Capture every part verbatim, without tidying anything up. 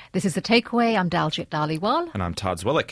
This is The Takeaway. I'm Daljit Dhaliwal. And I'm Todd Zwillick.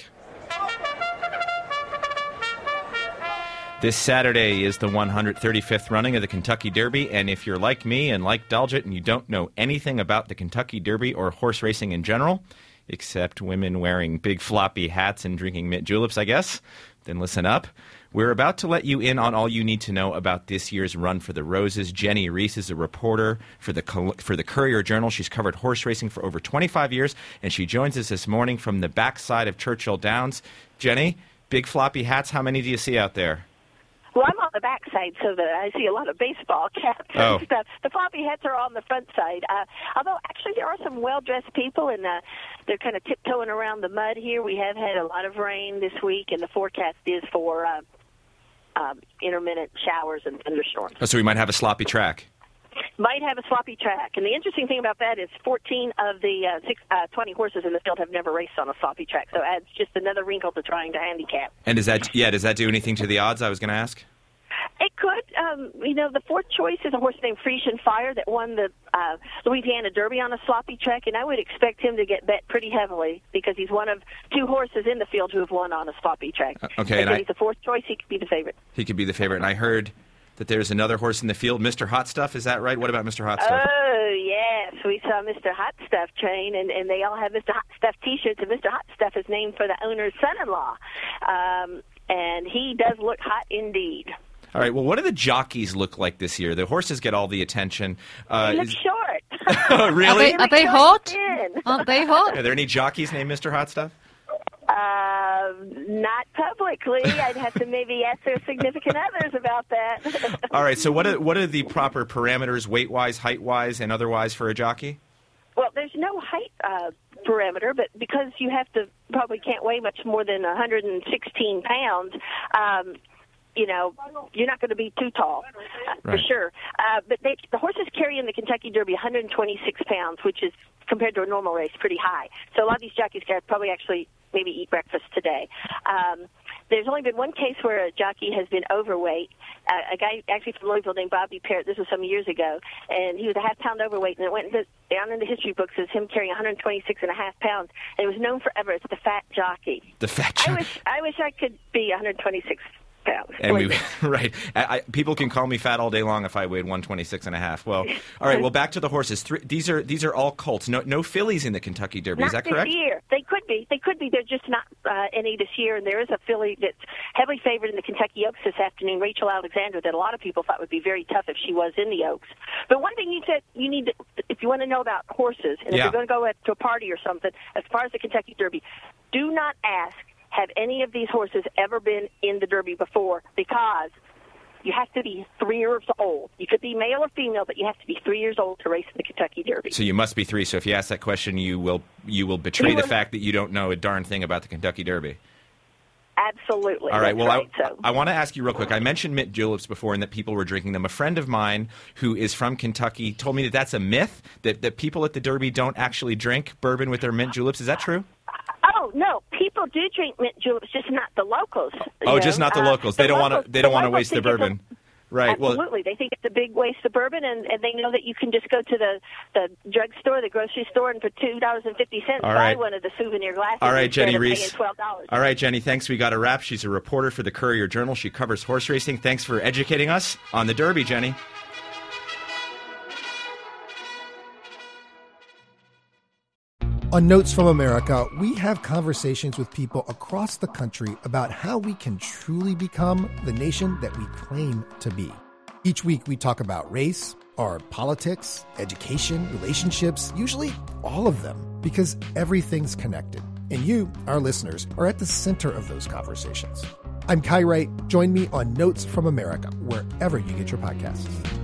This Saturday is the one hundred thirty-fifth running of the Kentucky Derby, and if you're like me and like Daljit and you don't know anything about the Kentucky Derby or horse racing in general, except women wearing big floppy hats and drinking mint juleps, I guess, then listen up. We're about to let you in on all you need to know about this year's Run for the Roses. Jenny Reese is a reporter for the for the Courier-Journal. She's covered horse racing for over twenty-five years, and she joins us this morning from the backside of Churchill Downs. Jenny, big floppy hats, how many do you see out there? Well, I'm on the back side, so that I see a lot of baseball caps and oh. stuff. The floppy hats are on the front side. Uh, although, actually, there are some well-dressed people, and uh, they're kind of tiptoeing around the mud here. We have had a lot of rain this week, and the forecast is for uh, um, intermittent showers and thunderstorms. Oh, so we might have a sloppy track. Might have a sloppy track. And the interesting thing about that is fourteen of the uh, six, uh, twenty horses in the field have never raced on a sloppy track, so it adds just another wrinkle to trying to handicap. And does that, yeah, does that do anything to the odds, I was going to ask? It could. Um, you know, the fourth choice is a horse named Frisian Fire that won the uh, Louisiana Derby on a sloppy track, and I would expect him to get bet pretty heavily because he's one of two horses in the field who have won on a sloppy track. Uh, okay, and, and I, he's the fourth choice. He could be the favorite. He could be the favorite, and I heard that there's another horse in the field, Mister Hot Stuff. Is that right? What about Mister Hot Stuff? Oh, yes. We saw Mister Hot Stuff train, and, and they all have Mister Hot Stuff T-shirts, and Mister Hot Stuff is named for the owner's son-in-law. Um, and he does look hot indeed. All right, well, what do the jockeys look like this year? The horses get all the attention. Uh, they look is... short. Oh, really? Are they, are they hot? Aren't they hot? Are there any jockeys named Mister Hot Stuff? Uh, not publicly. I'd have to maybe ask their significant others about that. All right, so what are, what are the proper parameters, weight-wise, height-wise, and otherwise for a jockey? Well, there's no height uh, parameter, but because you have to probably can't weigh much more than one hundred sixteen pounds, um, you know, you're not going to be too tall, uh, right. for sure. Uh, but they, the horses carry in the Kentucky Derby one hundred twenty-six pounds, which is, compared to a normal race, pretty high. So a lot of these jockeys could probably actually maybe eat breakfast today. Um, there's only been one case where a jockey has been overweight. Uh, a guy actually from Louisville named Bobby Parrott, this was some years ago, and he was a half-pound overweight, and it went into, down in the history books as him carrying one hundred twenty-six and a half pounds, and it was known forever as the fat jockey. The fat jockey. I wish, I wish I could be one hundred twenty-six pounds. And we, right. I, I, people can call me fat all day long if I weighed one twenty-six and a half. Well, all right. Well, back to the horses. Three, these are these are all colts. No, no fillies in the Kentucky Derby. Not Is that this correct? Year. They could be. They could be. They're just not uh, any this year. And there is a filly that's heavily favored in the Kentucky Oaks this afternoon, Rachel Alexander, that a lot of people thought would be very tough if she was in the Oaks. But one thing you said you need to, if you want to know about horses, and if yeah. you're going to go to a party or something, as far as the Kentucky Derby, do not ask, have any of these horses ever been in the Derby before? Because you have to be three years old. You could be male or female, but you have to be three years old to race in the Kentucky Derby. So you must be three. So if you ask that question, you will you will betray the fact that you don't know a darn thing about the Kentucky Derby. Absolutely. All right. Well, right, I, so. I want to ask you real quick. I mentioned mint juleps before and that people were drinking them. A friend of mine who is from Kentucky told me that that's a myth, that, that people at the Derby don't actually drink bourbon with their mint juleps. Is that true? Oh, no. People do drink mint juleps, just not the locals. Oh, know? just not the locals. Uh, they the don't want to. They don't want to waste their the bourbon. Right. Absolutely. Well, they think it's a big waste of bourbon, and, and they know that you can just go to the, the drugstore, the grocery store, and for two dollars and fifty cents All buy right. one of the souvenir glasses. All right, Jenny instead of Reese. paying twelve dollars. All right, Jenny, thanks. We got a wrap. She's a reporter for the Courier-Journal. She covers horse racing. Thanks for educating us on the Derby, Jenny. On Notes from America, we have conversations with people across the country about how we can truly become the nation that we claim to be. Each week we talk about race, our politics, education, relationships, usually all of them, because everything's connected. And you, our listeners, are at the center of those conversations. I'm Kai Wright. Join me on Notes from America, wherever you get your podcasts.